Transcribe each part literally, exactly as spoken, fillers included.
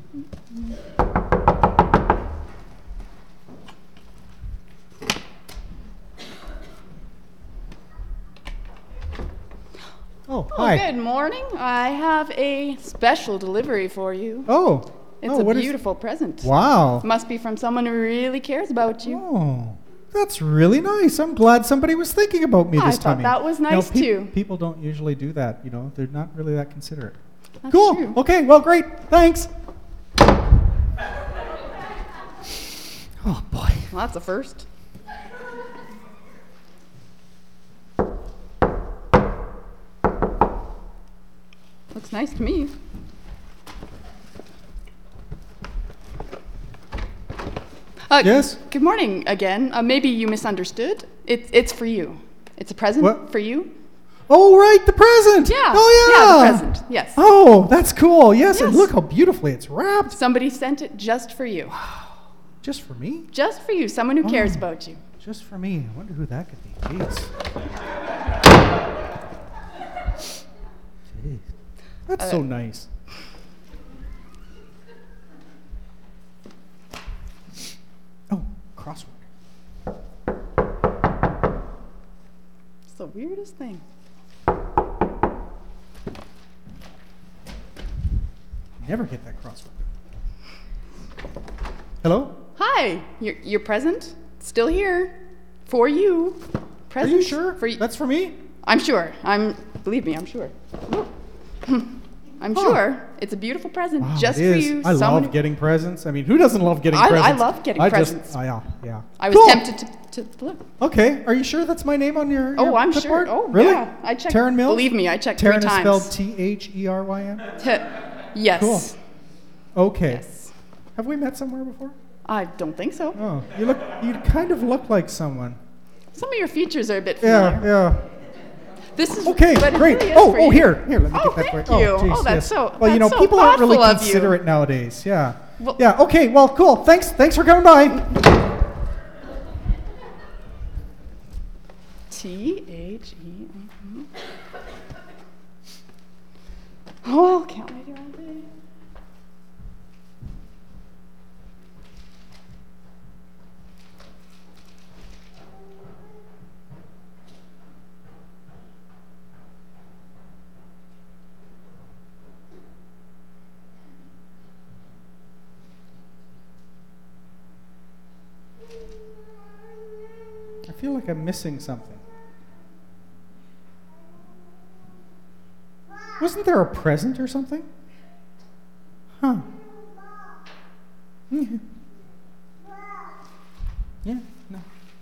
Oh, hi. Good morning. I have a special delivery for you. Oh. It's oh, a what is- beautiful present. Wow. Must be from someone who really cares about you. Oh, that's really nice. I'm glad somebody was thinking about me I this thought time. that was You know, nice, peop- too. People don't usually do that, you know. They're not really that considerate. That's cool. true. Okay, well, great. Thanks. Oh, boy. Well, that's a first. Looks nice to me. Uh, Yes? Good morning again. Uh, maybe you misunderstood. It's it's for you. It's a present What? for you. Oh, right, the present. Yeah. Oh, Yeah, yeah. the present. Yes. Oh, that's cool. Yes, and Yes. look how beautifully it's wrapped. Somebody sent it just for you. Just for me? Just for you. Someone who cares Oh. about you. Just for me. I wonder who that could be. Jeez. Jeez. That's Uh, so nice. Oh, crossword. It's the weirdest thing. Never get that crossword. Hello? Hi. Your your present still here for you. Are Present you sure? For you. That's for me? I'm sure. I'm. Believe me, I'm sure. I'm Huh. sure. It's a beautiful present Wow, just it for is. you. I Someone love who- getting presents. I mean, who doesn't love getting I- I presents? love getting I presents. Just, oh, yeah, yeah. I was Cool. tempted to, to look. Okay, are you sure that's my name on your, Oh, your I'm clipboard? sure. Oh, really? yeah. I checked. Taryn Mills? Believe me, I checked Taryn three is times. spelled T H E R Y N? T- yes. Cool. Okay. Yes. Have we met somewhere before? I don't think so. Oh, you look. You kind of look like someone. Some of your features are a bit Yeah, familiar. yeah. This is Okay, but it great. really is Oh, for oh, you. here, here. Let me Oh, get that thank for you. Oh, geez, Oh, that's yes. so- Well, you know, that's so people aren't really thoughtful of you. considerate nowadays. Yeah. Well- yeah. Okay. Well, cool. Thanks. Thanks for coming by. T H E. mhm. Oh, can't wait here all day. I feel like I'm missing something. Wasn't there a present or something? Huh. Mhm. Yeah, no.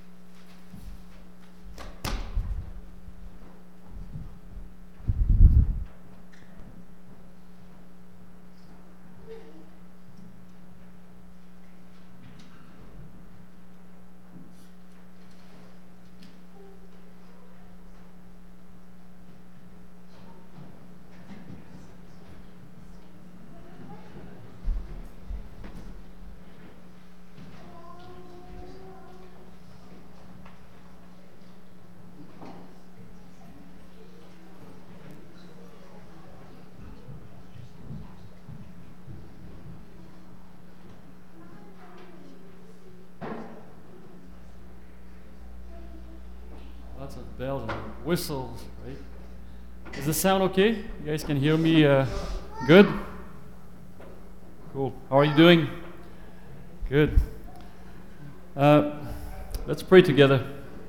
Lots of bells and whistles, right? Does this sound okay? You guys can hear me uh, good? Cool. How are you doing? Good. Uh, let's pray together.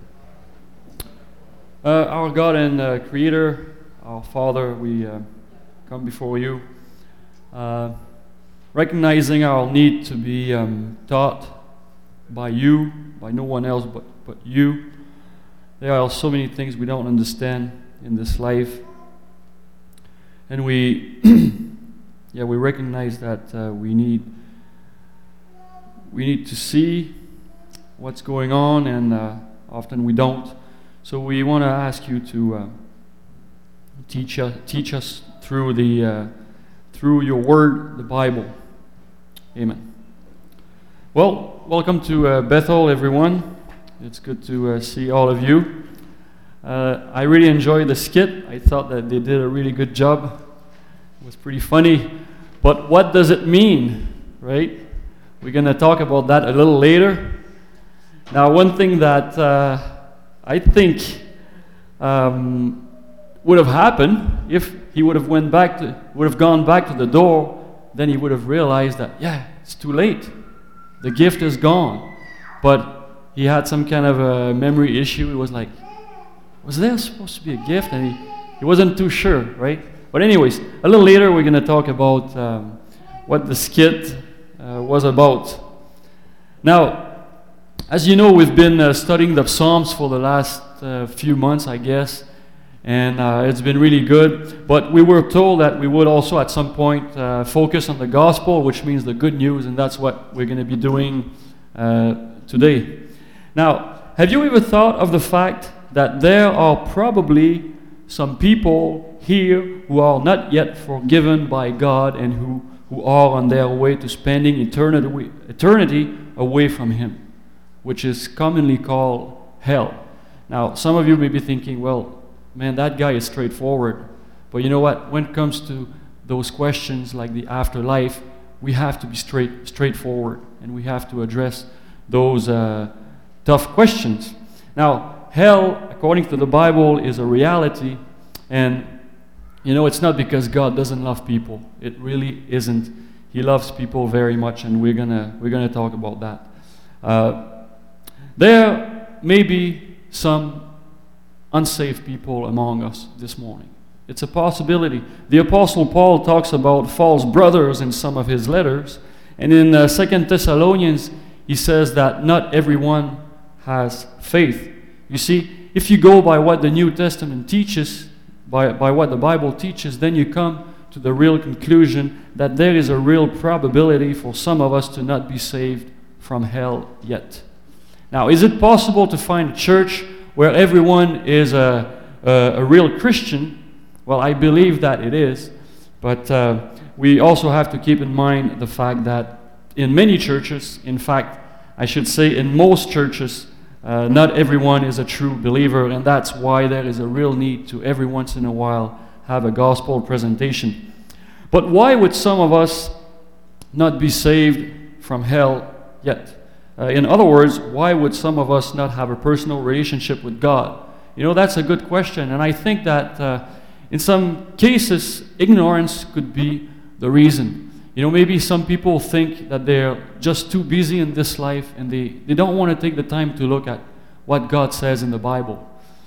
Uh, our God and uh, Creator, our Father, we uh, come before you, uh, recognizing our need to be um, taught by you, by no one else but, but you. There are so many things we don't understand in this life, and we, yeah, we recognize that uh, we need we need to see what's going on, and uh, often we don't. So we want to ask you to uh, teach us teach us through the uh, through your Word, the Bible. Amen. Well, welcome to uh, Bethel, everyone. It's good to uh, see all of you. Uh, I really enjoyed the skit. I thought that they did a really good job. It was pretty funny. But what does it mean, right? We're going to talk about that a little later. Now, one thing that uh, I think um, would have happened if he would have went back to, would have gone back to the door, then he would have realized that, yeah, it's too late. The gift is gone. But he had some kind of a memory issue. He was like, was there supposed to be a gift? And he, he wasn't too sure, right? But anyways, a little later we're going to talk about um, what the skit uh, was about. Now, as you know, we've been uh, studying the Psalms for the last uh, few months, I guess, and uh, it's been really good. But we were told that we would also at some point uh, focus on the gospel, which means the good news, and that's what we're going to be doing uh, today. Now, have you ever thought of the fact that there are probably some people here who are not yet forgiven by God and who, who are on their way to spending eternity, eternity away from Him, which is commonly called hell. Now, some of you may be thinking, well, man, that guy is straightforward. But you know what? When it comes to those questions like the afterlife, we have to be straight, straightforward, and we have to address those uh, tough questions. Now, hell, according to the Bible, is a reality, and you know, it's not because God doesn't love people. It really isn't. He loves people very much, and we're gonna we're gonna talk about that. Uh, there may be some unsaved people among us this morning. It's a possibility. The Apostle Paul talks about false brothers in some of his letters, and in uh, Second Thessalonians he says that not everyone has faith. You see, if you go by what the New Testament teaches, by, by what the Bible teaches, then you come to the real conclusion that there is a real probability for some of us to not be saved from hell yet. Now, is it possible to find a church where everyone is a, a, a real Christian? Well, I believe that it is, but uh, we also have to keep in mind the fact that in many churches, in fact, I should say in most churches, Uh, not everyone is a true believer, and that's why there is a real need to every once in a while have a gospel presentation. But why would some of us not be saved from hell yet? Uh, in other words, why would some of us not have a personal relationship with God? You know, that's a good question, and I think that uh, in some cases, ignorance could be the reason. You know, maybe some people think that they're just too busy in this life and they, they don't want to take the time to look at what God says in the Bible.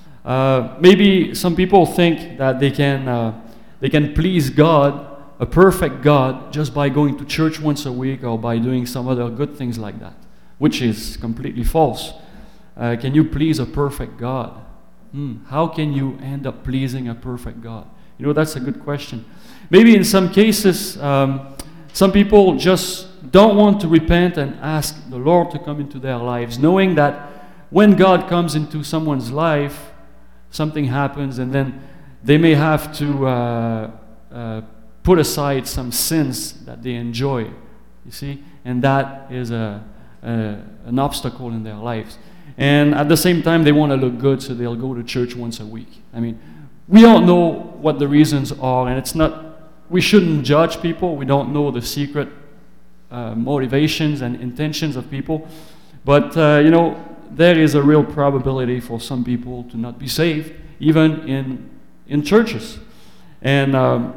Uh, maybe some people think that they can, uh, they can please God, a perfect God, just by going to church once a week or by doing some other good things like that, which is completely false. Uh, can you please a perfect God? Hmm. How can you end up pleasing a perfect God? You know, that's a good question. Maybe in some cases, um, some people just don't want to repent and ask the Lord to come into their lives, knowing that when God comes into someone's life, something happens, and then they may have to uh, uh, put aside some sins that they enjoy, you see, and that is a, a, an obstacle in their lives. And at the same time, they want to look good, so they'll go to church once a week. I mean, we don't know what the reasons are, and it's not. We shouldn't judge people. We don't know the secret uh, motivations and intentions of people. But, uh, you know, there is a real probability for some people to not be saved, even in, in churches. And um,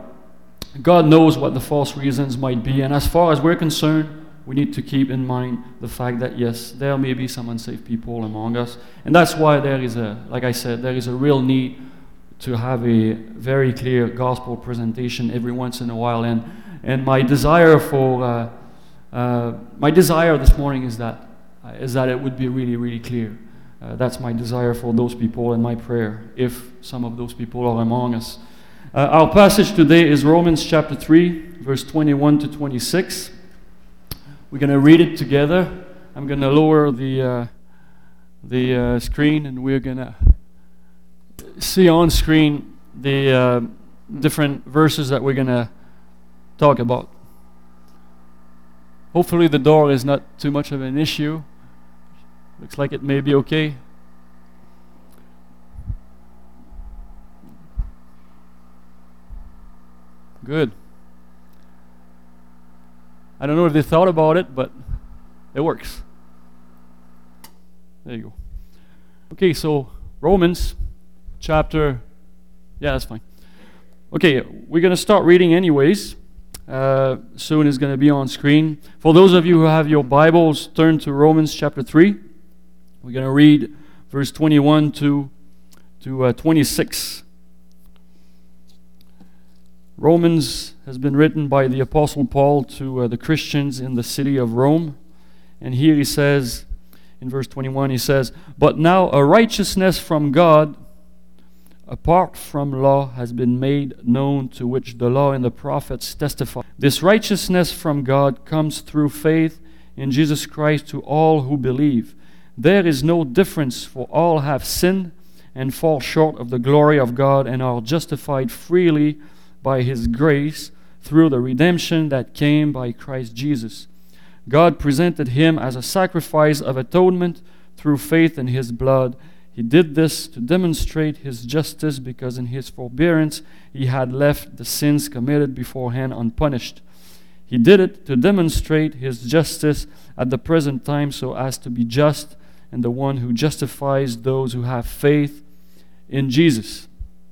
God knows what the false reasons might be. And as far as we're concerned, we need to keep in mind the fact that, yes, there may be some unsaved people among us. And that's why there is a, like I said, there is a real need to have a very clear gospel presentation every once in a while, and and my desire for uh, uh, my desire this morning is that uh, is that it would be really really clear. Uh, that's my desire for those people and my prayer, if some of those people are among us. Uh, our passage today is Romans chapter three, verse twenty-one to twenty-six. We're going to read it together. I'm going to lower the uh, the uh, screen, and we're going to see on screen the uh, different verses that we're going to talk about. Hopefully the door is not too much of an issue. Looks like it may be okay. Good. I don't know if they thought about it, but it works. There you go. Okay, so Romans chapter, yeah, that's fine. Okay, we're going to start reading anyways. Uh, soon it's going to be on screen. For those of you who have your Bibles, turn to Romans chapter three. We're going to read verse twenty-one to, to uh, twenty-six. Romans has been written by the Apostle Paul to uh, the Christians in the city of Rome. And here he says, in verse twenty-one, he says, "But now a righteousness from God, apart from law, has been made known, to which the law and the prophets testify. This righteousness from God comes through faith in Jesus Christ to all who believe. There is no difference, for all have sinned and fall short of the glory of God, and are justified freely by His grace through the redemption that came by Christ Jesus. God presented Him as a sacrifice of atonement through faith in His blood. He did this to demonstrate His justice, because in His forbearance He had left the sins committed beforehand unpunished. He did it to demonstrate His justice at the present time, so as to be just and the one who justifies those who have faith in Jesus."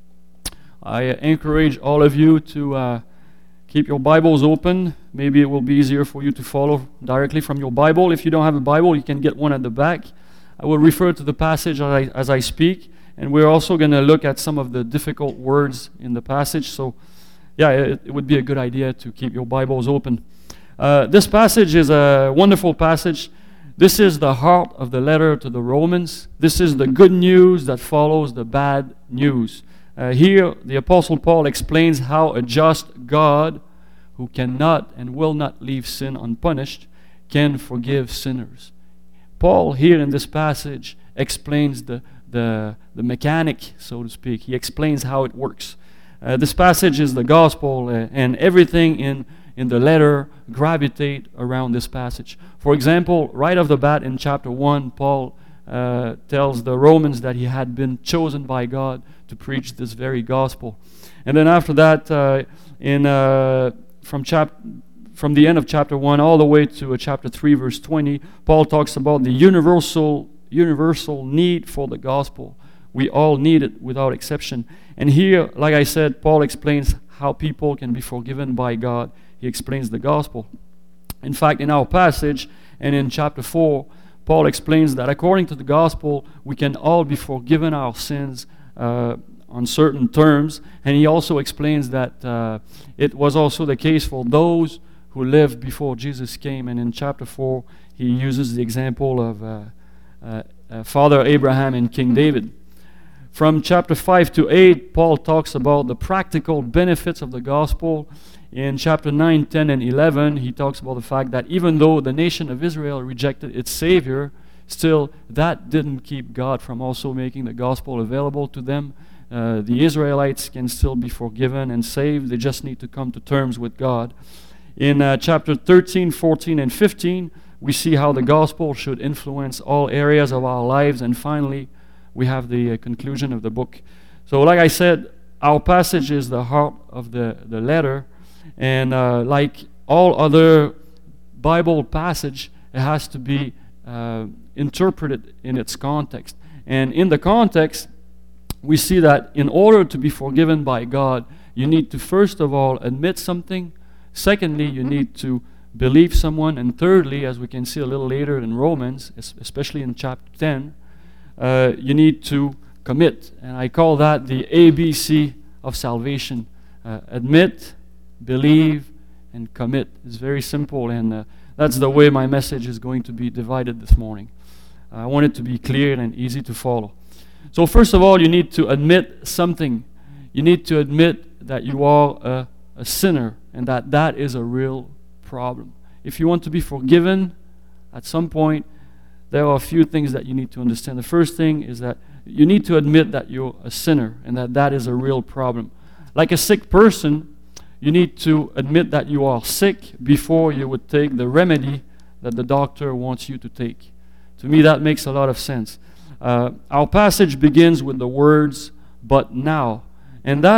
I encourage all of you to uh, keep your Bibles open. Maybe it will be easier for you to follow directly from your Bible. If you don't have a Bible, you can get one at the back. I will refer to the passage as I, as I speak, and we're also going to look at some of the difficult words in the passage. So, yeah, it, it would be a good idea to keep your Bibles open. Uh, this passage is a wonderful passage. This is the heart of the letter to the Romans. This is the good news that follows the bad news. Uh, here, the Apostle Paul explains how a just God, who cannot and will not leave sin unpunished, can forgive sinners. Paul, here in this passage, explains the, the, the mechanic, so to speak. He explains how it works. Uh, this passage is the gospel, uh, and everything in, in the letter gravitate around this passage. For example, right off the bat in chapter one, Paul uh, tells the Romans that he had been chosen by God to preach this very gospel. And then after that, uh, in uh, from chapter From the end of chapter one all the way to uh, chapter three, verse twenty, Paul talks about the universal universal need for the gospel. We all need it without exception. And here, like I said, Paul explains how people can be forgiven by God. He explains the gospel. In fact, in our passage and in chapter four, Paul explains that according to the gospel, we can all be forgiven our sins uh, on certain terms. And he also explains that uh, it was also the case for those who lived before Jesus came. And in chapter four, he uses the example of uh, uh, uh, Father Abraham and King David. From chapter five to eight, Paul talks about the practical benefits of the gospel. In chapter nine, ten, and eleven, he talks about the fact that even though the nation of Israel rejected its Savior, still that didn't keep God from also making the gospel available to them. Uh, the Israelites can still be forgiven and saved. They just need to come to terms with God. In uh, chapter thirteen, fourteen, and fifteen, we see how the gospel should influence all areas of our lives. And finally, we have the uh, conclusion of the book. So like I said, our passage is the heart of the, the letter. And uh, like all other Bible passage, it has to be uh, interpreted in its context. And in the context, we see that in order to be forgiven by God, you need to first of all admit something. Secondly, you need to believe someone. And thirdly, as we can see a little later in Romans, especially in chapter ten, uh, you need to commit. And I call that the A B C of salvation. Uh, admit, believe, and commit. It's very simple, and uh, that's the way my message is going to be divided this morning. Uh, I want it to be clear and easy to follow. So first of all, you need to admit something. You need to admit that you are a, a sinner, and that that is a real problem. If you want to be forgiven, at some point, there are a few things that you need to understand. The first thing is that you need to admit that you're a sinner, and that that is a real problem. Like a sick person, you need to admit that you are sick before you would take the remedy that the doctor wants you to take. To me, that makes a lot of sense. Uh, our passage begins with the words, "but now." And that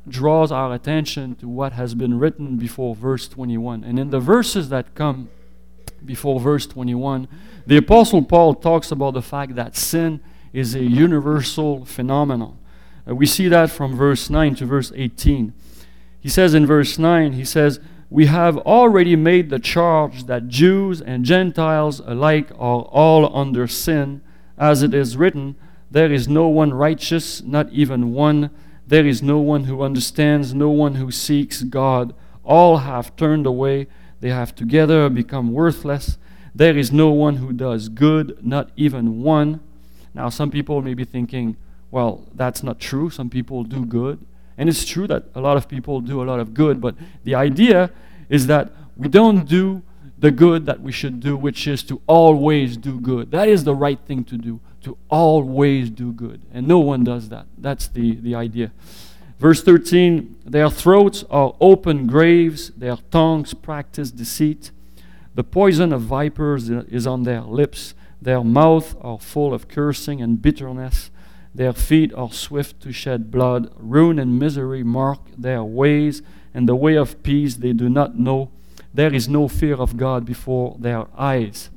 draws our attention to what has been written before verse twenty-one. And in the verses that come before verse twenty-one, the Apostle Paul talks about the fact that sin is a universal phenomenon. Uh, we see that from verse nine to verse eighteen. He says in verse nine, he says, "We have already made the charge that Jews and Gentiles alike are all under sin, as it is written, there is no one righteous, not even one. There is no one who understands, no one who seeks God. All have turned away. They have together become worthless. There is no one who does good, not even one." Now, some people may be thinking, well, that's not true. Some people do good. And it's true that a lot of people do a lot of good, but the idea is that we don't do the good that we should do, which is to always do good. That is the right thing to do, to always do good. And no one does that. That's the, the idea. Verse thirteen, "Their throats are open graves, their tongues practice deceit. The poison of vipers is on their lips, their mouths are full of cursing and bitterness. Their feet are swift to shed blood. Ruin and misery mark their ways, and the way of peace they do not know. There is no fear of God before their eyes."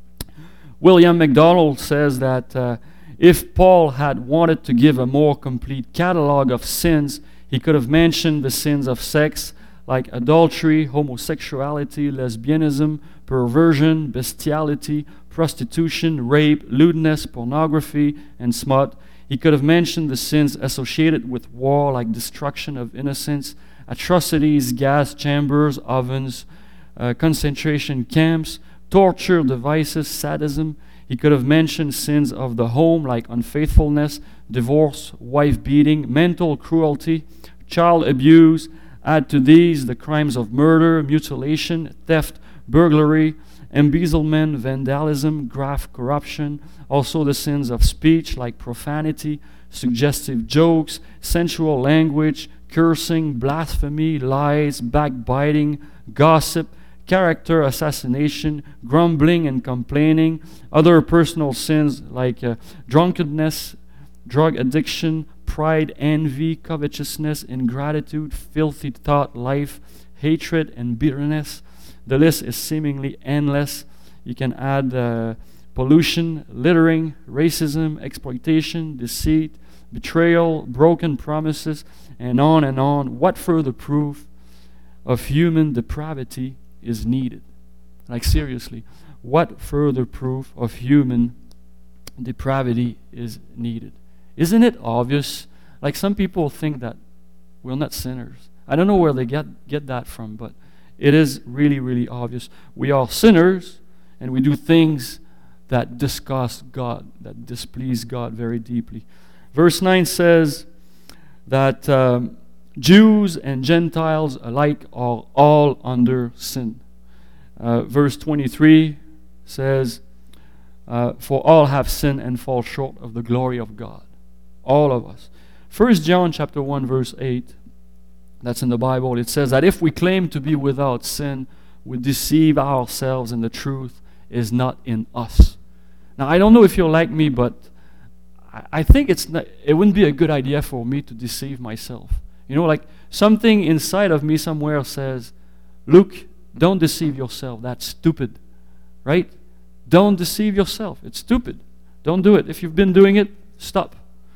William MacDonald says that uh, if Paul had wanted to give a more complete catalog of sins, he could have mentioned the sins of sex, like adultery, homosexuality, lesbianism, perversion, bestiality, prostitution, rape, lewdness, pornography, and smut. He could have mentioned the sins associated with war, like destruction of innocents, atrocities, gas chambers, ovens, uh, concentration camps, torture devices, sadism. He could have mentioned sins of the home, like unfaithfulness, divorce, wife beating, mental cruelty, child abuse. Add to these the crimes of murder, mutilation, theft, burglary, embezzlement, vandalism, graft corruption, also the sins of speech like profanity, suggestive jokes, sensual language, cursing, blasphemy, lies, backbiting, gossip, character assassination, grumbling and complaining, other personal sins like uh, drunkenness, drug addiction, pride, envy, covetousness, ingratitude, filthy thought life, hatred, and bitterness. The list is seemingly endless. You can add uh, pollution, littering, racism, exploitation, deceit, betrayal, broken promises, and on and on. What further proof of human depravity is needed? Like seriously, what further proof of human depravity is needed? Isn't it obvious? Like some people think that we're not sinners. I don't know where they get, get that from, but it is really, really obvious. We are sinners, and we do things that disgust God, that displease God very deeply. Verse nine says that um, Jews and Gentiles alike are all under sin. Uh, verse twenty-three says, uh, "For all have sinned and fall short of the glory of God." All of us. First John chapter one, verse eight, that's in the Bible. It says that if we claim to be without sin, we deceive ourselves and the truth is not in us. Now, I don't know if you're like me, but I, I think it's not, it wouldn't be a good idea for me to deceive myself. You know, like something inside of me somewhere says, Luke, don't deceive yourself. That's stupid. Right? Don't deceive yourself. It's stupid. Don't do it. If you've been doing it, stop.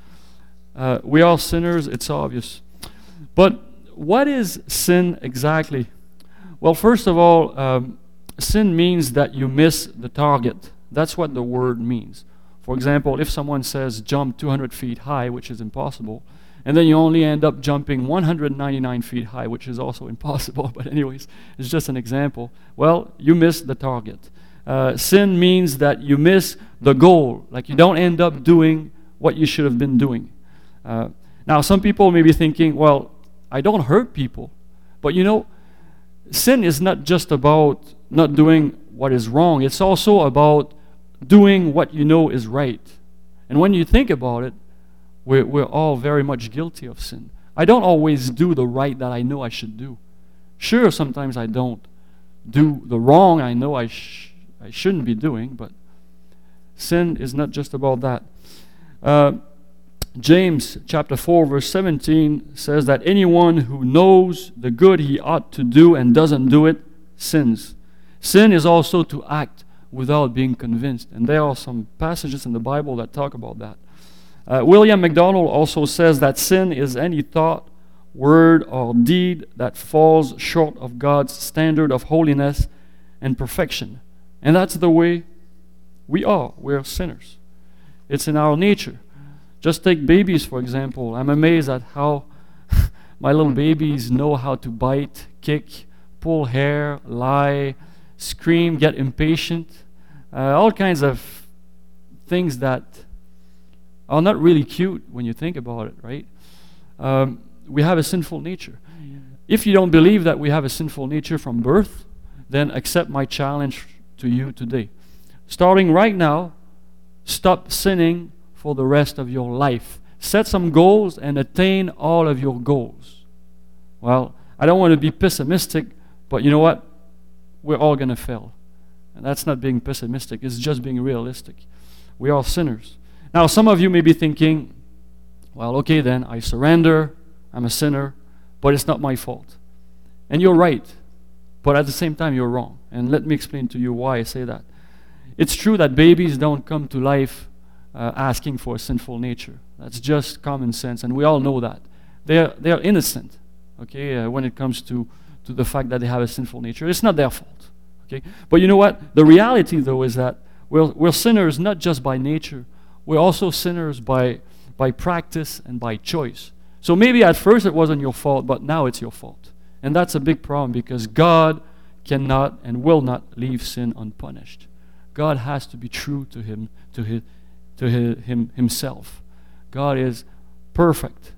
Uh, we are sinners. It's obvious. But what is sin exactly? Well, first of all, um, sin means that you miss the target. That's what the word means. For example, if someone says jump two hundred feet high, which is impossible, and then you only end up jumping one hundred ninety-nine feet high, which is also impossible, but anyways, it's just an example. Well, you miss the target. Uh, sin means that you miss the goal, like you don't end up doing what you should have been doing. Uh, now, some people may be thinking, well, I don't hurt people. But you know, sin is not just about not doing what is wrong. It's also about doing what you know is right. And when you think about it, we're, we're all very much guilty of sin. I don't always do the right that I know I should do. Sure, sometimes I don't do the wrong I know I, sh- I shouldn't be doing, but sin is not just about that. Uh, James chapter four verse seventeen says that anyone who knows the good he ought to do and doesn't do it sins. Sin is also to act without being convinced. And there are some passages in the Bible that talk about that. Uh, William MacDonald also says that sin is any thought, word, or deed that falls short of God's standard of holiness and perfection. And that's the way we are. We're sinners. It's in our nature. Just take babies, for example. I'm amazed at how my little babies know how to bite, kick, pull hair, lie, scream, get impatient. Uh, all kinds of things that are not really cute when you think about it, right? Um, we have a sinful nature. If you don't believe that we have a sinful nature from birth, then accept my challenge to you today. Starting right now, stop sinning for the rest of your life. Set some goals and attain all of your goals. Well, I don't want to be pessimistic, but you know what? We're all going to fail. And that's not being pessimistic, it's just being realistic. We are sinners. Now, some of you may be thinking, well, okay then, I surrender, I'm a sinner, but it's not my fault. And you're right, but at the same time, you're wrong. And let me explain to you why I say that. It's true that babies don't come to life uh, asking for a sinful nature. That's just common sense, and we all know that. They're, they're innocent, okay, uh, when it comes to, to the fact that they have a sinful nature. It's not their fault, okay? But you know what? The reality, though, is that we're, we're sinners not just by nature. We're also sinners by, by practice and by choice. So maybe at first it wasn't your fault, but now it's your fault. And that's a big problem because God cannot and will not leave sin unpunished. God has to be true to him, to his, to his, him himself. God is perfect.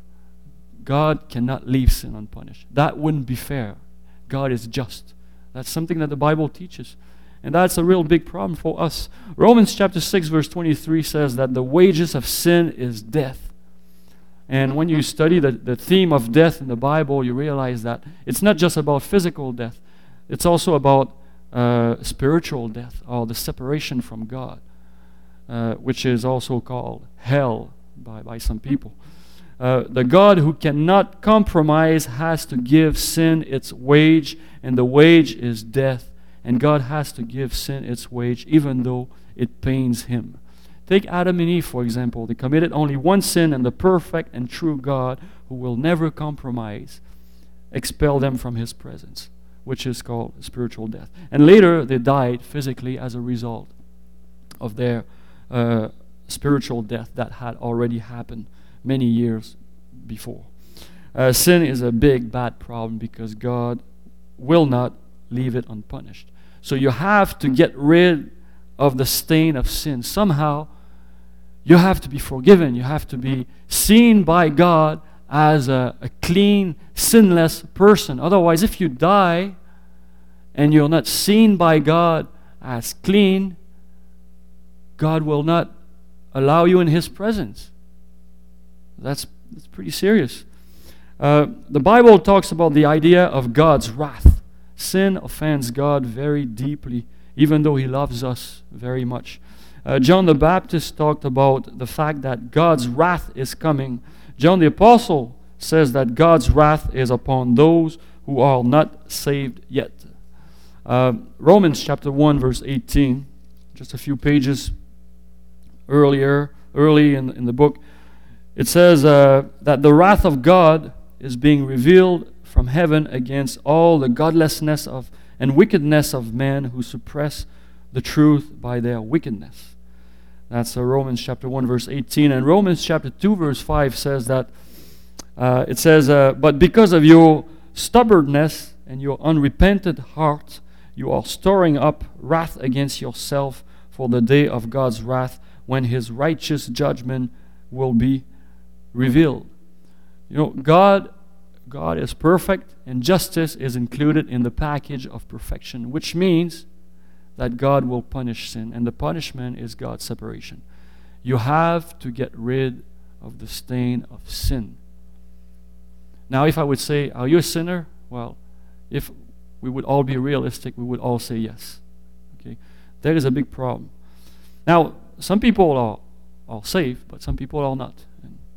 God cannot leave sin unpunished. That wouldn't be fair. God is just. That's something that the Bible teaches. And that's a real big problem for us. Romans chapter six verse twenty-three says that the wages of sin is death. And when you study the, the theme of death in the Bible, you realize that it's not just about physical death. It's also about uh, spiritual death, or the separation from God, uh, which is also called hell by, by some people. Uh, the God who cannot compromise has to give sin its wage, and the wage is death. And God has to give sin its wage, even though it pains him. Take Adam and Eve, for example. They committed only one sin, and the perfect and true God, who will never compromise, expelled them from his presence, which is called spiritual death. And later, they died physically as a result of their uh, spiritual death that had already happened many years before. Uh, sin is a big, bad problem because God will not leave it unpunished. So you have to get rid of the stain of sin. Somehow, you have to be forgiven. You have to be seen by God as a, a clean, sinless person. Otherwise, if you die and you're not seen by God as clean, God will not allow you in his presence. That's, that's pretty serious. Uh, the Bible talks about the idea of God's wrath. Sin offends God very deeply, even though he loves us very much. Uh, John the Baptist talked about the fact that God's wrath is coming. John the Apostle says that God's wrath is upon those who are not saved yet. Uh, Romans chapter one, verse eighteen, just a few pages earlier, early in, in the book, it says uh, that the wrath of God is being revealed from heaven against all the godlessness of and wickedness of men who suppress the truth by their wickedness. That's uh, Romans chapter one, verse eighteen. And Romans chapter two, verse five says that, uh, it says, uh, but because of your stubbornness and your unrepentant heart, you are storing up wrath against yourself for the day of God's wrath, when his righteous judgment will be revealed. You know, God God is perfect, and justice is included in the package of perfection, which means that God will punish sin, and the punishment is God's separation. You have to get rid of the stain of sin. Now, if I would say, are you a sinner? Well, if we would all be realistic, we would all say yes. Okay, there is a big problem. Now, some people are, are saved, but some people are not. And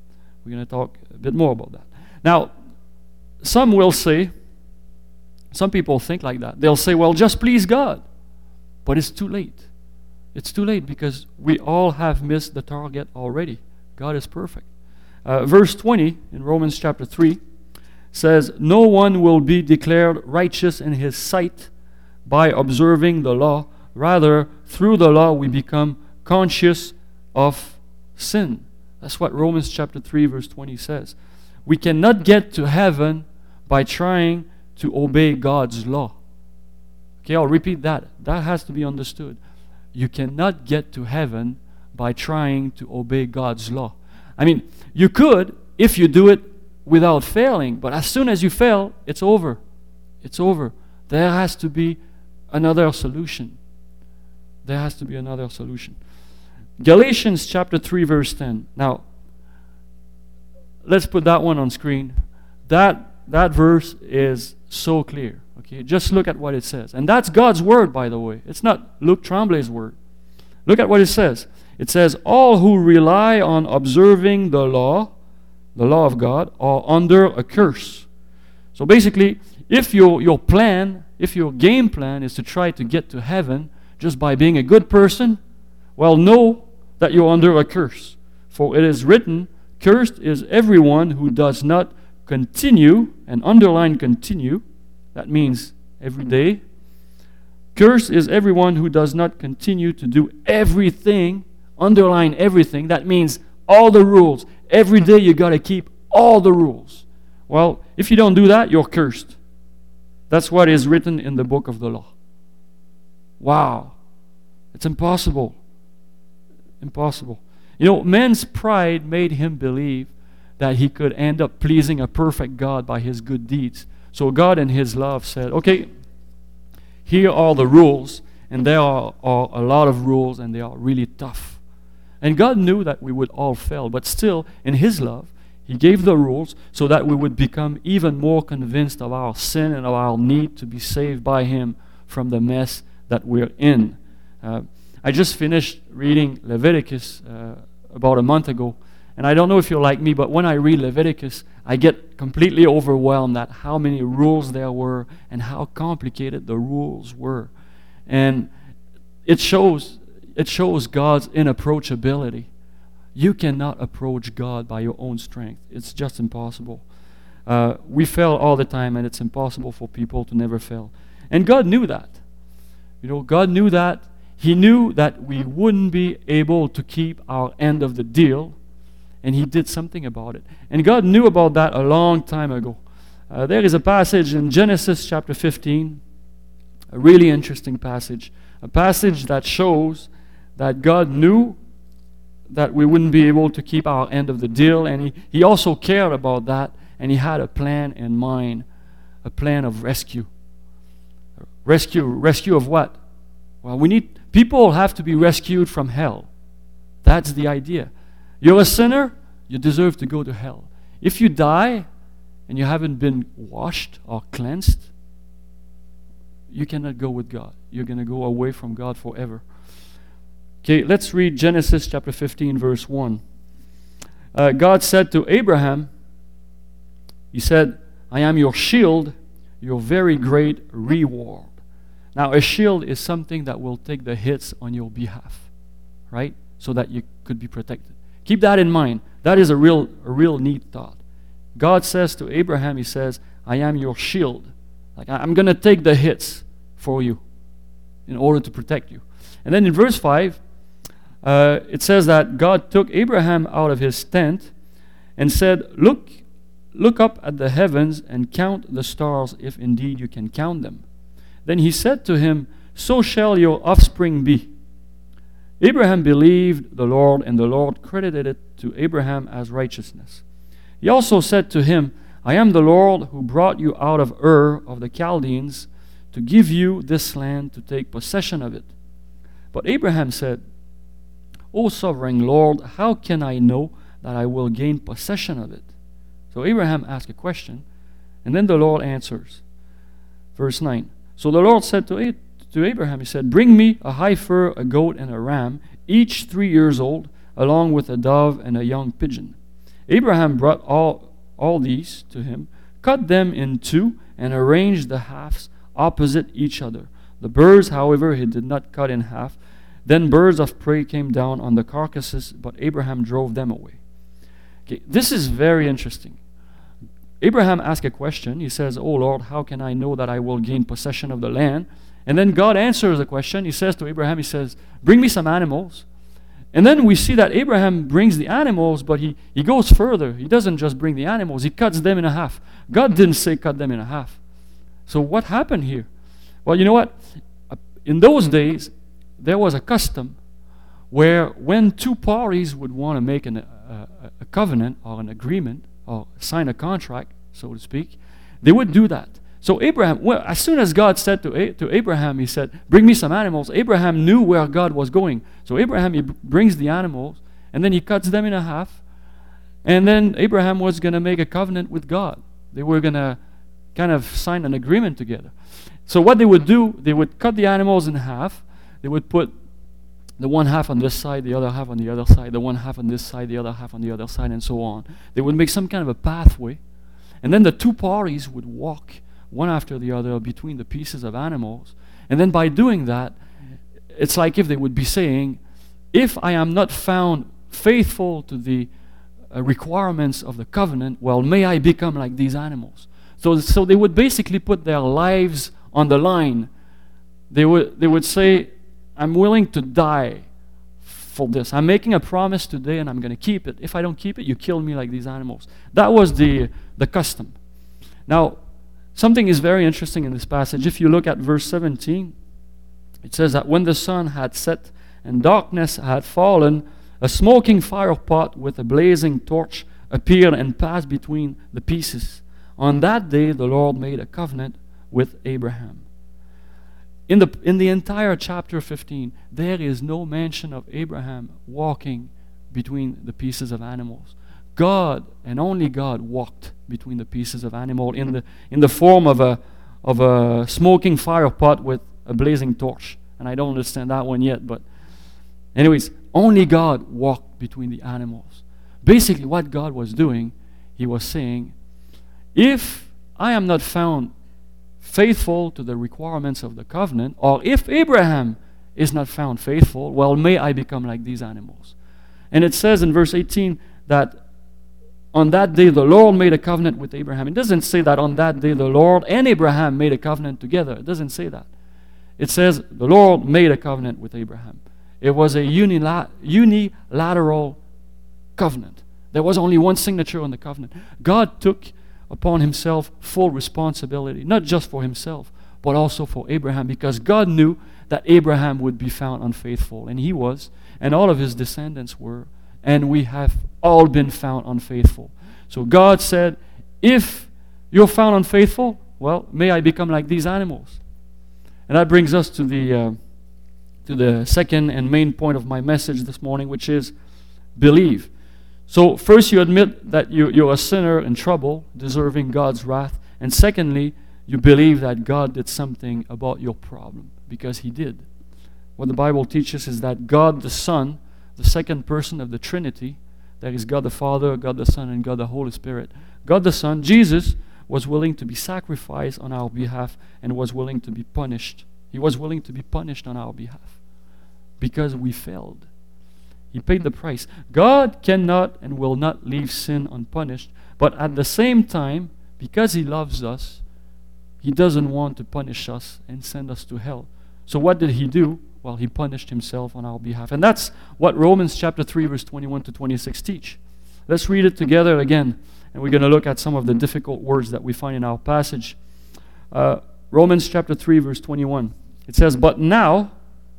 We're going to talk a bit more about that. Now, some will say, some people think like that. They'll say, well, just please God. But it's too late. It's too late because we all have missed the target already. God is perfect. Uh, verse twenty in Romans chapter three says, no one will be declared righteous in his sight by observing the law. Rather, through the law we become conscious of sin. That's what Romans chapter three verse twenty says. We cannot get to heaven by trying to obey God's law. Okay, I'll repeat that. That has to be understood. You cannot get to heaven by trying to obey God's law. I mean, you could if you do it without failing, but as soon as you fail, it's over. It's over. There has to be another solution. There has to be another solution. Galatians chapter three verse ten. Now, let's put that one on screen. That that verse is so clear. Okay, just look at what it says. And that's God's word, by the way. It's not Luc Tremblay's word. Look at what it says. It says, all who rely on observing the law, the law of God, are under a curse. So basically, if your, your plan, if your game plan is to try to get to heaven just by being a good person, well, know that you're under a curse. For it is written, cursed is everyone who does not continue, and underline continue, that means every day. Cursed is everyone who does not continue to do everything, underline everything, that means all the rules. Every day you got to keep all the rules. Well, if you don't do that, you're cursed. That's what is written in the book of the law. Wow. It's impossible. Impossible. You know, man's pride made him believe that he could end up pleasing a perfect God by his good deeds. So God in his love said, okay, here are the rules, and there are, are a lot of rules, and they are really tough. And God knew that we would all fail, but still, in his love, he gave the rules so that we would become even more convinced of our sin and of our need to be saved by him from the mess that we're in. Uh, I just finished reading Leviticus uh, about a month ago, and I don't know if you're like me, but when I read Leviticus, I get completely overwhelmed at how many rules there were and how complicated the rules were. And it shows it shows God's inapproachability. You cannot approach God by your own strength. It's just impossible. Uh, we fail all the time, and it's impossible for people to never fail. And God knew that. You know, God knew that. He knew that we wouldn't be able to keep our end of the deal, and he did something about it. And God knew about that a long time ago. Uh, there is a passage in Genesis chapter fifteen, a really interesting passage, a passage that shows that God knew that we wouldn't be able to keep our end of the deal, and he, he also cared about that, and he had a plan in mind, a plan of rescue. Rescue, rescue of what? Well, we need, people have to be rescued from hell. That's the idea. You're a sinner, you deserve to go to hell. If you die and you haven't been washed or cleansed, you cannot go with God. You're going to go away from God forever. Okay, let's read Genesis chapter fifteen, verse one. Uh, God said to Abraham, he said, I am your shield, your very great reward. Now, a shield is something that will take the hits on your behalf, right? So that you could be protected. Keep that in mind. That is a real, a real neat thought. God says to Abraham, he says, I am your shield. Like, I'm going to take the hits for you in order to protect you. And then in verse five, uh, it says that God took Abraham out of his tent and said, Look, look up at the heavens and count the stars, if indeed you can count them. Then he said to him, so shall your offspring be. Abraham believed the Lord, and the Lord credited it to Abraham as righteousness. He also said to him, I am the Lord who brought you out of Ur of the Chaldeans to give you this land to take possession of it. But Abraham said, O sovereign Lord, how can I know that I will gain possession of it? So Abraham asked a question, and then the Lord answers. Verse nine. So the Lord said to, to Abraham, he said, bring me a heifer, a goat, and a ram, each three years old, along with a dove and a young pigeon. Abraham brought all, all these to him, cut them in two, and arranged the halves opposite each other. The birds, however, he did not cut in half. Then birds of prey came down on the carcasses, but Abraham drove them away. Okay, this is very interesting. Abraham asked a question. He says, "Oh Lord, how can I know that I will gain possession of the land?" And then God answers the question. He says to Abraham, he says, "Bring me some animals." And then we see that Abraham brings the animals, but he, he goes further. He doesn't just bring the animals, he cuts them in half. God didn't say cut them in half. So what happened here? Well, you know what? In those days, there was a custom where when two parties would want to make an, a, a covenant or an agreement or sign a contract, so to speak, they would do that. So Abraham, well, as soon as God said to, A- to Abraham, he said, "Bring me some animals," Abraham knew where God was going. So Abraham, he b- brings the animals, and then he cuts them in half, and then Abraham was going to make a covenant with God. They were going to kind of sign an agreement together. So what they would do, they would cut the animals in half. They would put the one half on this side, the other half on the other side, the one half on this side, the other half on the other side, and so on. They would make some kind of a pathway, and then the two parties would walk one after the other between the pieces of animals. And then by doing that, it's like if they would be saying, if I am not found faithful to the uh, requirements of the covenant, well, may I become like these animals. So, so they would basically put their lives on the line. They would, they would say, I'm willing to die for this. I'm making a promise today and I'm going to keep it. If I don't keep it, you kill me like these animals. That was the, the custom. Now, something is very interesting in this passage. If you look at verse seventeen, it says that when the sun had set and darkness had fallen, a smoking fire pot with a blazing torch appeared and passed between the pieces. On that day, the Lord made a covenant with Abraham. In the, in the entire chapter fifteen, there is no mention of Abraham walking between the pieces of animals. God and only God walked between the pieces of animal in the in the form of a of a smoking fire pot with a blazing torch. And I don't understand that one yet, but anyways, only God walked between the animals. Basically, what God was doing, He was saying, if I am not found faithful to the requirements of the covenant, or if Abraham is not found faithful, well, may I become like these animals. And it says in verse eighteen that on that day the Lord made a covenant with Abraham. It doesn't say that on that day the Lord and Abraham made a covenant together. It doesn't say that. It says the Lord made a covenant with Abraham. It was a unila- unilateral covenant. There was only one signature on the covenant. God took upon Himself full responsibility, not just for Himself, but also for Abraham, because God knew that Abraham would be found unfaithful, and he was, and all of his descendants were, and we have all been found unfaithful. So God said, if you're found unfaithful, well, may I become like these animals. And that brings us to the uh, to the second and main point of my message this morning, which is believe. So first you admit that you, you're a sinner in trouble, deserving God's wrath. And secondly, you believe that God did something about your problem, because He did. What the Bible teaches is that God the Son, the second person of the Trinity, that is God the Father, God the Son, and God the Holy Spirit. God the Son, Jesus, was willing to be sacrificed on our behalf and was willing to be punished. He was willing to be punished on our behalf because we failed. He paid the price. God cannot and will not leave sin unpunished, but at the same time, because He loves us, He doesn't want to punish us and send us to hell. So what did He do? Well, He punished Himself on our behalf. And that's what Romans chapter three, verse twenty-one to twenty-six teach. Let's read it together again, and we're going to look at some of the difficult words that we find in our passage. Uh, Romans chapter three, verse twenty-one. It says, but now,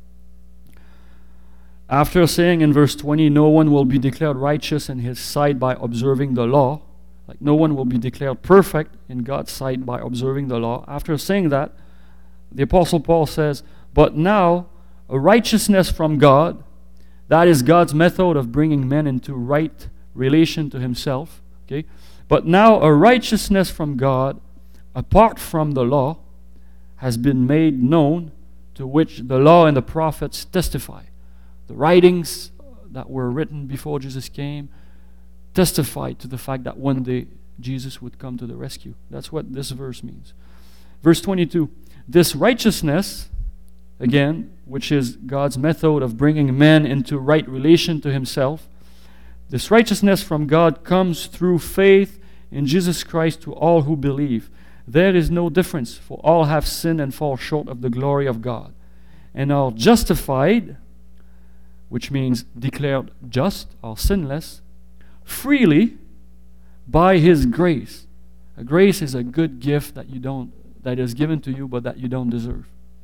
after saying in verse twenty, no one will be declared righteous in his sight by observing the law, like no one will be declared perfect in God's sight by observing the law. After saying that, the Apostle Paul says, but now a righteousness from God, that is God's method of bringing men into right relation to Himself. Okay? But now a righteousness from God, apart from the law, has been made known, to which the law and the prophets testify. The writings that were written before Jesus came testified to the fact that one day Jesus would come to the rescue. That's what this verse means. Verse twenty-two, this righteousness, again, which is God's method of bringing men into right relation to himself, this righteousness from God comes through faith in Jesus Christ to all who believe. There is no difference, for all have sinned and fall short of the glory of God, and are justified, which means declared just or sinless, freely by his grace. A grace is a good gift that you don't that is given to you but that you don't deserve.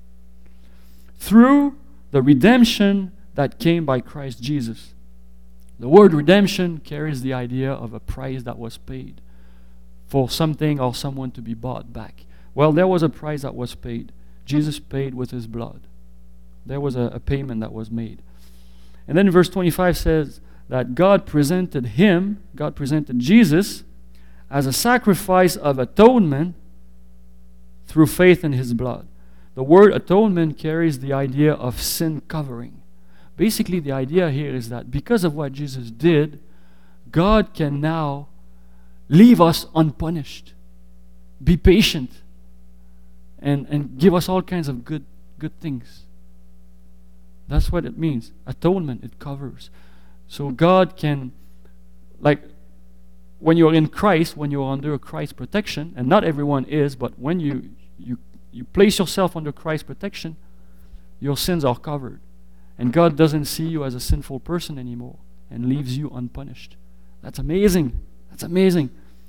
Through the redemption that came by Christ Jesus. The word redemption carries the idea of a price that was paid for something or someone to be bought back. Well, there was a price that was paid. Jesus paid with his blood. There was a, a payment that was made. And then verse twenty-five says that God presented him, God presented Jesus as a sacrifice of atonement through faith in his blood. The word atonement carries the idea of sin covering. Basically, the idea here is that because of what Jesus did, God can now leave us unpunished, be patient, and, and give us all kinds of good, good things. That's what it means. Atonement, it covers. So God can, like, when you're in Christ, when you're under Christ's protection, and not everyone is, but when you you you place yourself under Christ's protection, your sins are covered. And God doesn't see you as a sinful person anymore and leaves you unpunished. That's amazing. That's amazing.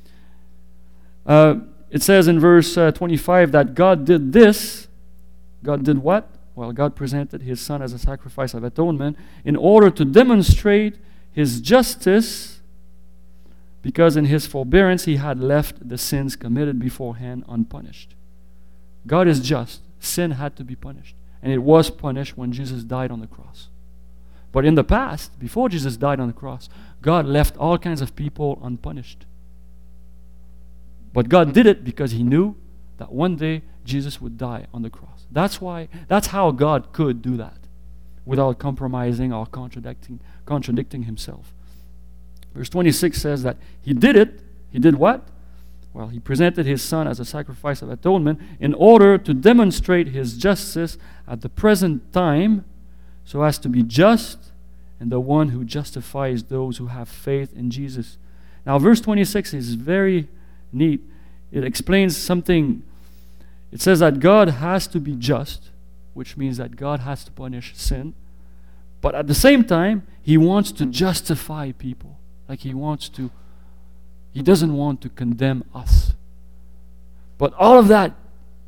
Uh, it says in verse uh, twenty-five that God did this. God did what? Well, God presented his Son as a sacrifice of atonement in order to demonstrate his justice, because in his forbearance he had left the sins committed beforehand unpunished. God is just. Sin had to be punished. And it was punished when Jesus died on the cross. But in the past, before Jesus died on the cross, God left all kinds of people unpunished. But God did it because he knew that one day Jesus would die on the cross. That's why, that's how God could do that without compromising or contradicting, contradicting himself. Verse twenty-six says that he did it. He did what? Well, he presented his Son as a sacrifice of atonement in order to demonstrate his justice at the present time, so as to be just and the one who justifies those who have faith in Jesus. Now, verse twenty-six is very neat. It explains something. It says that God has to be just, which means that God has to punish sin. But at the same time, he wants to justify people. Like he wants to, he doesn't want to condemn us. But all of that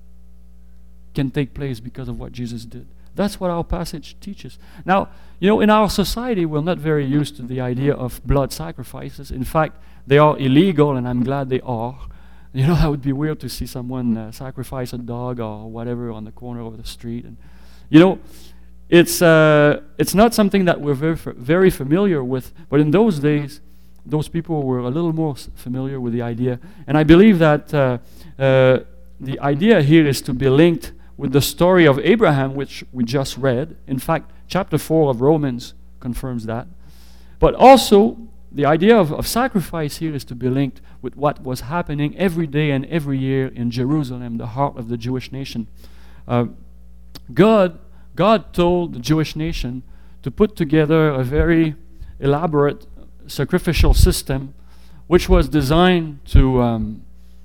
can take place because of what Jesus did. That's what our passage teaches. Now, you know, in our society, we're not very used to the idea of blood sacrifices. In fact, they are illegal, and I'm glad they are. You know, that would be weird to see someone uh, sacrifice a dog or whatever on the corner of the street. And you know, it's uh, it's not something that we're very very familiar with. But in those days, those people were a little more s- familiar with the idea. And I believe that uh, uh, the idea here is to be linked with the story of Abraham, which we just read. In fact, chapter four of Romans confirms that. But also, the idea of, of sacrifice here is to be linked with what was happening every day and every year in Jerusalem, the heart of the Jewish nation. Uh, God, God told the Jewish nation to put together a very elaborate sacrificial system, which was designed to um,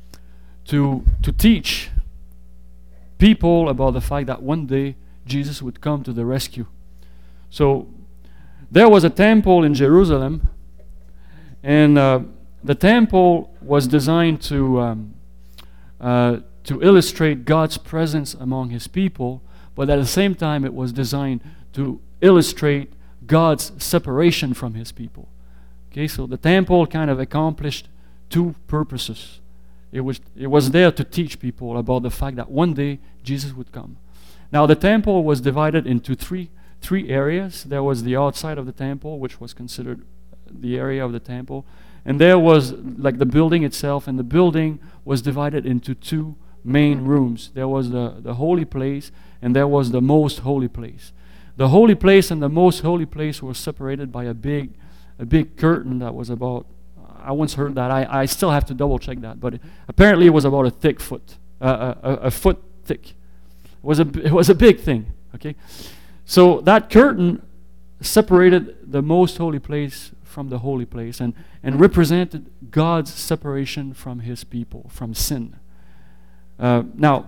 to to teach people about the fact that one day Jesus would come to the rescue. So there was a temple in Jerusalem, and uh, the temple was designed to um, uh, to illustrate God's presence among his people, but at the same time it was designed to illustrate God's separation from his people. Okay, so the temple kind of accomplished two purposes. It was it was there to teach people about the fact that one day Jesus would come. Now the temple was divided into three three areas. There was the outside of the temple, which was considered the area of the temple, and there was like the building itself, and the building was divided into two main rooms. There was the, the holy place, and there was the most holy place. The holy place and the most holy place were separated by a big a big curtain that was about, I once heard that. I, I still have to double check that, but it, apparently it was about a thick foot, uh, a, a, a foot thick. It was a it was a big thing. Okay, so that curtain separated the most holy place from the holy place, and and represented God's separation from His people, from sin. Uh, now,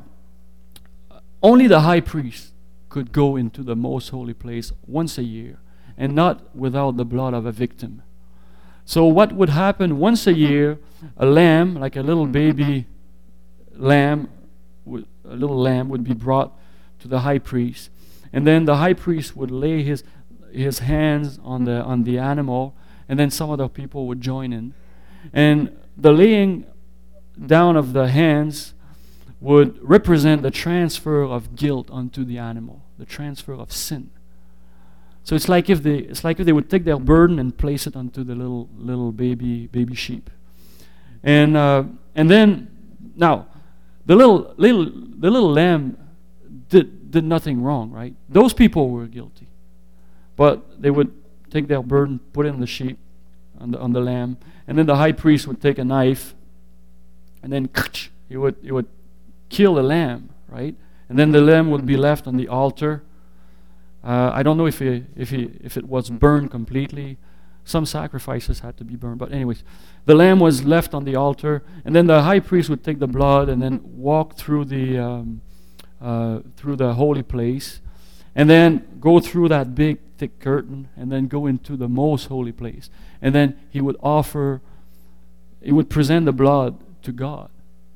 only the high priest could go into the most holy place once a year, and not without the blood of a victim. So what would happen once a year, a lamb, like a little baby lamb, would, a little lamb would be brought to the high priest. And then the high priest would lay his his hands on the on the animal, and then some other people would join in. And the laying down of the hands would represent the transfer of guilt onto the animal, the transfer of sin. So it's like if they it's like if they would take their burden and place it onto the little little baby baby sheep, and uh, and then now the little little the little lamb did did nothing wrong, right? Those people were guilty, but they would take their burden, put it on the sheep, on the on the lamb, and then the high priest would take a knife, and then he would he would kill the lamb, right? And then the lamb would be left on the altar. Uh, I don't know if he, if he, if it was burned completely. Some sacrifices had to be burned, but anyways, the lamb was left on the altar, and then the high priest would take the blood and then walk through the um, uh, through the holy place, and then go through that big thick curtain, and then go into the most holy place, and then he would offer, he would present the blood to God.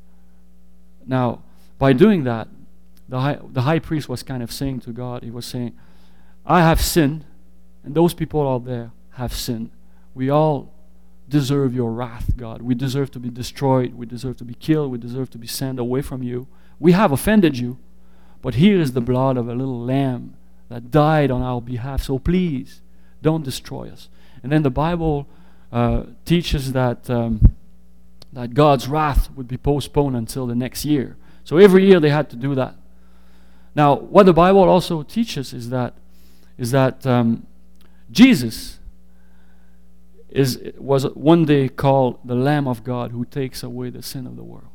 Now, by doing that, the high, the high priest was kind of saying to God, he was saying, I have sinned, and those people out there have sinned. We all deserve your wrath, God. We deserve to be destroyed. We deserve to be killed. We deserve to be sent away from you. We have offended you, but here is the blood of a little lamb that died on our behalf. So please, don't destroy us. And then the Bible uh, teaches that um, that God's wrath would be postponed until the next year. So every year they had to do that. Now, what the Bible also teaches is that is that um, Jesus is was one day called the Lamb of God who takes away the sin of the world.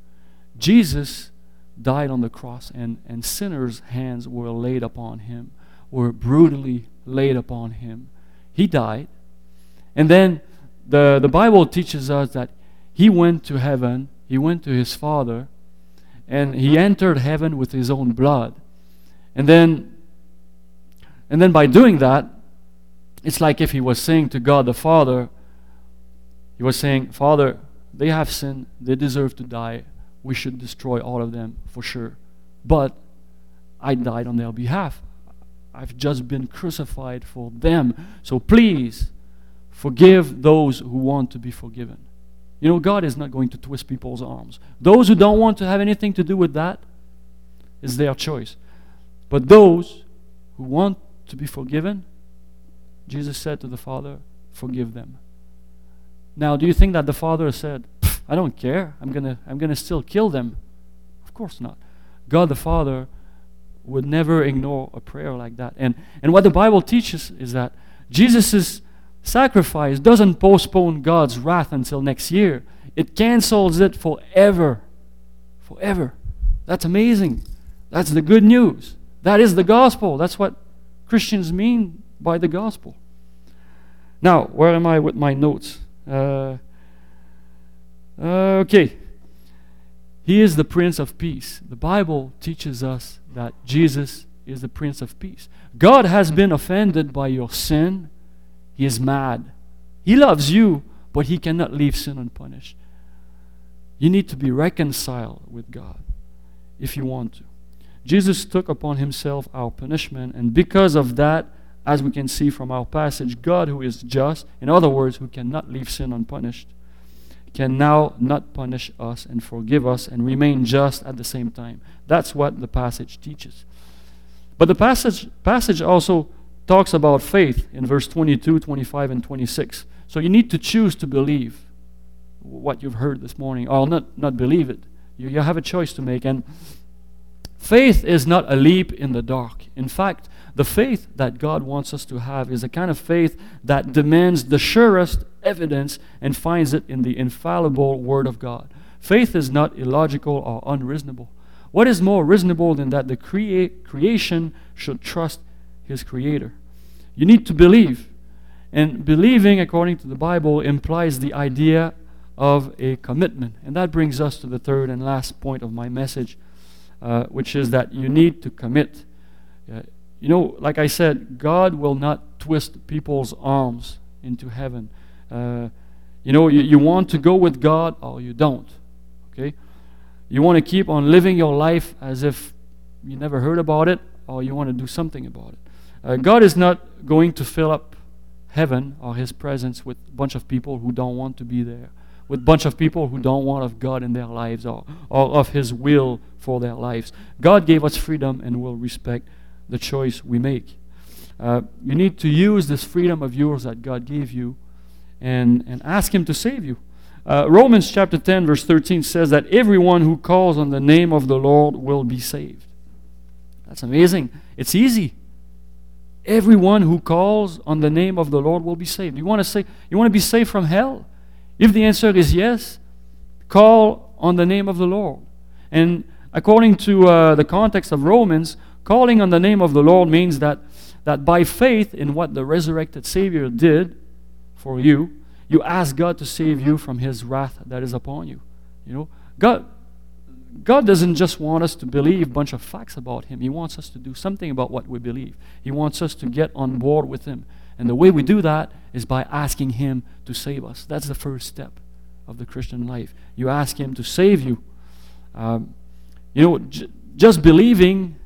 Jesus died on the cross, and, and sinners' hands were laid upon him, were brutally laid upon him. He died. And then the, the Bible teaches us that he went to heaven, he went to his Father, and he entered heaven with his own blood. And then and then by doing that, it's like if he was saying to God the Father, he was saying, Father, they have sinned, they deserve to die, we should destroy all of them for sure. But I died on their behalf. I've just been crucified for them. So please forgive those who want to be forgiven. You know, God is not going to twist people's arms. Those who don't want to have anything to do with that, is their choice. But those who want to be forgiven, Jesus said to the Father, forgive them. Now, do you think that the Father said, I don't care, I'm gonna I'm gonna still kill them? Of course not. God the Father would never ignore a prayer like that. And and what the Bible teaches is that Jesus' sacrifice doesn't postpone God's wrath until next year. It cancels it forever. Forever. That's amazing. That's the good news. That is the gospel. That's what Christians mean by the gospel. Now, where am I with my notes? Uh, okay. He is the Prince of Peace. The Bible teaches us that Jesus is the Prince of Peace. God has been offended by your sin. He is mad. He loves you, but he cannot leave sin unpunished. You need to be reconciled with God if you want to. Jesus took upon himself our punishment, and because of that, as we can see from our passage, God, who is just, in other words, who cannot leave sin unpunished, can now not punish us and forgive us and remain just at the same time. That's what the passage teaches. But the passage passage also talks about faith in verse twenty-two, twenty-five, and twenty-six. So you need to choose to believe what you've heard this morning, or not, not believe it. You, you have a choice to make. And faith is not a leap in the dark. In fact, the faith that God wants us to have is a kind of faith that demands the surest evidence and finds it in the infallible Word of God. Faith is not illogical or unreasonable. What is more reasonable than that the crea- creation should trust his Creator? You need to believe. And believing, according to the Bible, implies the idea of a commitment. And that brings us to the third and last point of my message, uh, which is that you need to commit. Uh, you know, like I said, God will not twist people's arms into heaven. Uh, you know, you, you want to go with God or you don't. Okay? You want to keep on living your life as if you never heard about it, or you want to do something about it. Uh, God is not going to fill up heaven or His presence with a bunch of people who don't want to be there, with a bunch of people who don't want of God in their lives or, or of His will for their lives. God gave us freedom and will respect the choice we make. Uh, you need to use this freedom of yours that God gave you and, and ask Him to save you. Uh, Romans chapter ten verse thirteen says that everyone who calls on the name of the Lord will be saved. That's amazing. It's easy. Everyone who calls on the name of the Lord will be saved. You want to say you want to be saved from hell? If the answer is yes, call on the name of the Lord. And according to uh, the context of Romans, calling on the name of the Lord means that that by faith in what the resurrected Savior did for you, you ask God to save you from His wrath that is upon you. You know, God, God doesn't just want us to believe a bunch of facts about Him. He wants us to do something about what we believe. He wants us to get on board with Him. And the way we do that is by asking Him to save us. That's the first step of the Christian life. You ask Him to save you. Um, you know, j- just believing,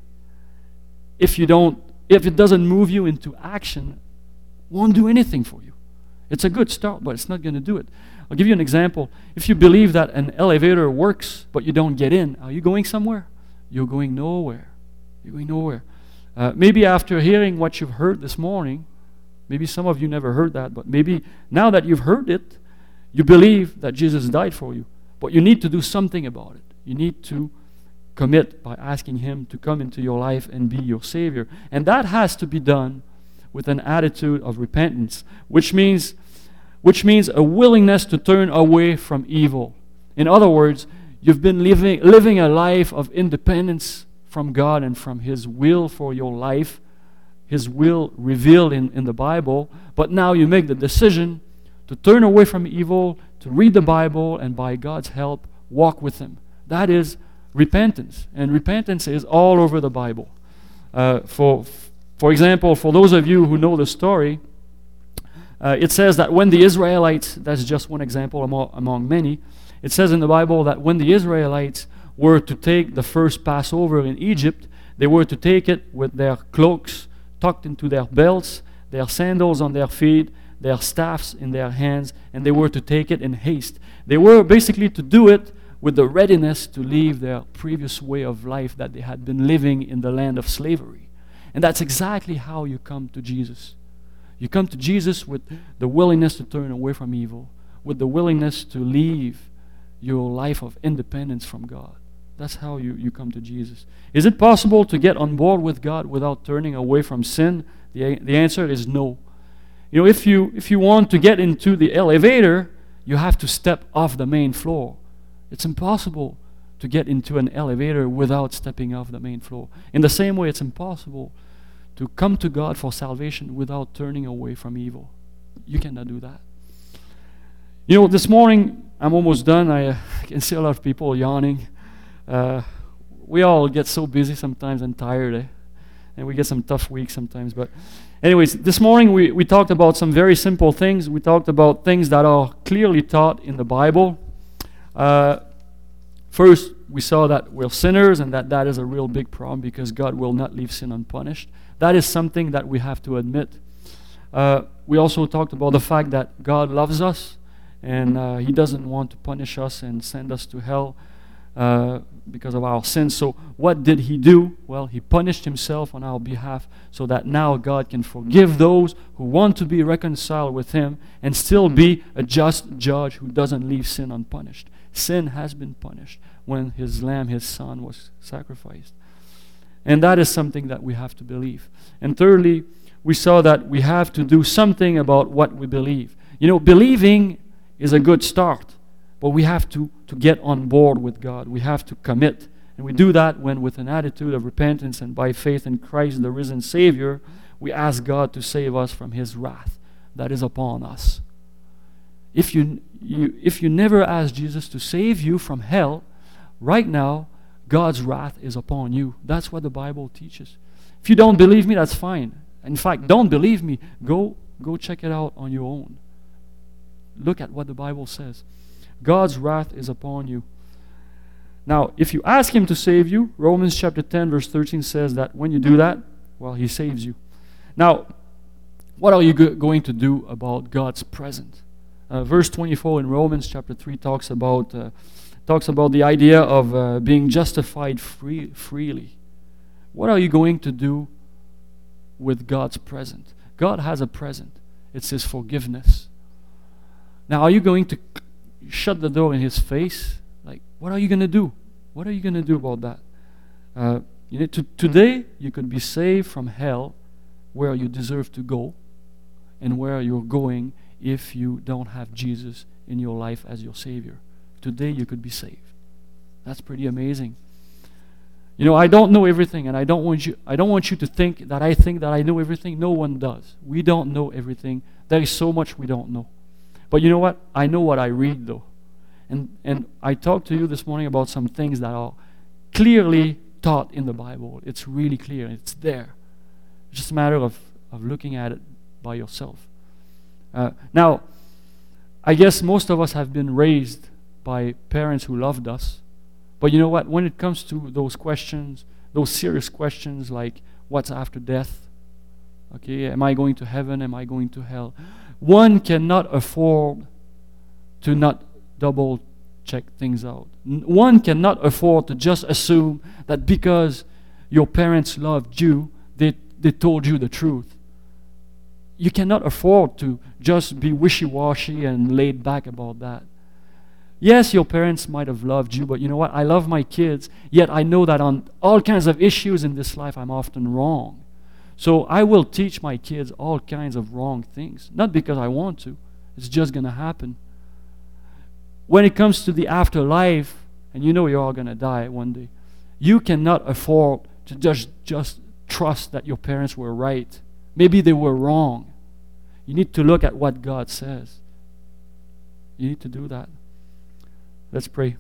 if you don't, if it doesn't move you into action, won't do anything for you. It's a good start, but it's not going to do it. I'll give you an example. If you believe that an elevator works, but you don't get in, are you going somewhere? You're going nowhere. You're going nowhere. Uh, maybe after hearing what you've heard this morning, maybe some of you never heard that, but maybe now that you've heard it, you believe that Jesus died for you. But you need to do something about it. You need to commit by asking Him to come into your life and be your Savior. And that has to be done with an attitude of repentance, which means which means a willingness to turn away from evil. In other words, you've been living living a life of independence from God and from His will for your life, His will revealed in, in the Bible, but now you make the decision to turn away from evil, to read the Bible, and by God's help, walk with Him. That is repentance. And repentance is all over the Bible. Uh, for For example, for those of you who know the story, uh, it says that when the Israelites, that's just one example among, among many, it says in the Bible that when the Israelites were to take the first Passover in Egypt, they were to take it with their cloaks tucked into their belts, their sandals on their feet, their staffs in their hands, and they were to take it in haste. They were basically to do it with the readiness to leave their previous way of life that they had been living in the land of slavery. And that's exactly how you come to Jesus. You come to Jesus with the willingness to turn away from evil, with the willingness to leave your life of independence from God. That's how you, you come to Jesus. Is it possible to get on board with God without turning away from sin? The, the answer is no. You know, if you if you want to get into the elevator, you have to step off the main floor. It's impossible to get into an elevator without stepping off the main floor. In the same way, it's impossible to come to God for salvation without turning away from evil. You cannot do that. You know, this morning, I'm almost done. I, uh, I can see a lot of people yawning. Uh, we all get so busy sometimes and tired, eh? And we get some tough weeks sometimes. But anyways, this morning we, we talked about some very simple things. We talked about things that are clearly taught in the Bible. Uh, First, we saw that we're sinners and that that is a real big problem because God will not leave sin unpunished. That is something that we have to admit. Uh, we also talked about the fact that God loves us and uh, He doesn't want to punish us and send us to hell uh, because of our sins. So what did He do? Well, He punished Himself on our behalf so that now God can forgive those who want to be reconciled with Him and still be a just judge who doesn't leave sin unpunished. Sin has been punished when His Lamb, His Son, was sacrificed. And that is something that we have to believe. And thirdly, we saw that we have to do something about what we believe. You know, believing is a good start, but we have to, to get on board with God. We have to commit. And we do that when, with an attitude of repentance and by faith in Christ, the risen Savior, we ask God to save us from His wrath that is upon us. If you, you, if you never ask Jesus to save you from hell, right now, God's wrath is upon you. That's what the Bible teaches. If you don't believe me, that's fine. In fact, don't believe me. Go, go check it out on your own. Look at what the Bible says. God's wrath is upon you. Now, if you ask Him to save you, Romans chapter ten, verse thirteen says that when you do that, well, He saves you. Now, what are you go- going to do about God's presence? Uh, verse twenty-four in Romans chapter three talks about uh, talks about the idea of uh, being justified free, freely. What are you going to do with God's presence? God has a present. It's His forgiveness. Now, are you going to shut the door in His face? Like, what are you going to do? What are you going to do about that? Uh, you know, to, today, you could be saved from hell, where you deserve to go, and where you're going if you don't have Jesus in your life as your Savior. Today, you could be saved. That's pretty amazing. You know, I don't know everything, and I don't want you. I don't want you to think that I think that I know everything. No one does. We don't know everything. There is so much we don't know. But you know what? I know what I read, though. And and I talked to you this morning about some things that are clearly taught in the Bible. It's really clear. It's there. It's just a matter of, of looking at it by yourself. Uh, now, I guess most of us have been raised by parents who loved us. But you know what? When it comes to those questions, those serious questions like what's after death, okay, am I going to heaven? Am I going to hell? One cannot afford to not double check things out. N- One cannot afford to just assume that because your parents loved you, they, they told you the truth. You cannot afford to just be wishy-washy and laid back about that. Yes, your parents might have loved you, but you know what? I love my kids, yet I know that on all kinds of issues in this life, I'm often wrong. So I will teach my kids all kinds of wrong things. Not because I want to. It's just going to happen. When it comes to the afterlife, and you know you're all going to die one day, you cannot afford to just, just trust that your parents were right. Maybe they were wrong. You need to look at what God says. You need to do that. Let's pray.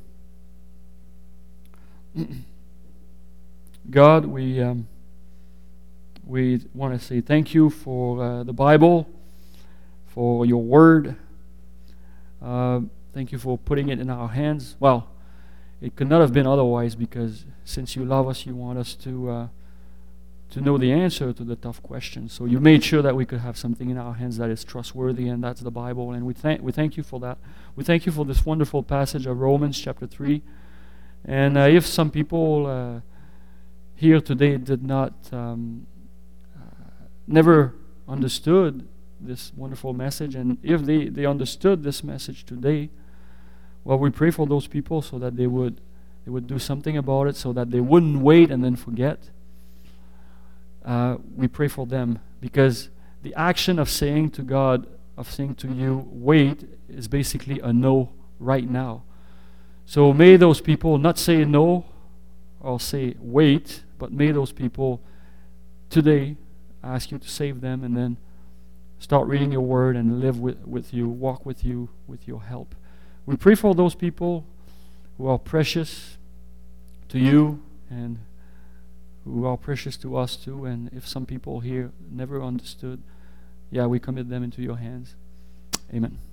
God, we um, we want to say thank you for uh, the Bible, for your word. Uh, thank you for putting it in our hands. Well, it could not have been otherwise, because since you love us, you want us to uh, to know the answer to the tough questions. So you made sure that we could have something in our hands that is trustworthy, and that's the Bible. And we thank we thank you for that. We thank you for this wonderful passage of Romans chapter three. And uh, if some people uh, here today did not, um, uh, never understood this wonderful message, and if they, they understood this message today, well, we pray for those people so that they would they would do something about it, so that they wouldn't wait and then forget. Uh, we pray for them, because the action of saying to God, of saying to you, wait, is basically a no right now. So may those people not say no or say wait, but may those people today ask you to save them, and then start reading your word and live with, with you, walk with you, with your help. We pray for those people who are precious to you and who are precious to us too. And if some people here never understood, yeah, we commit them into your hands. Amen.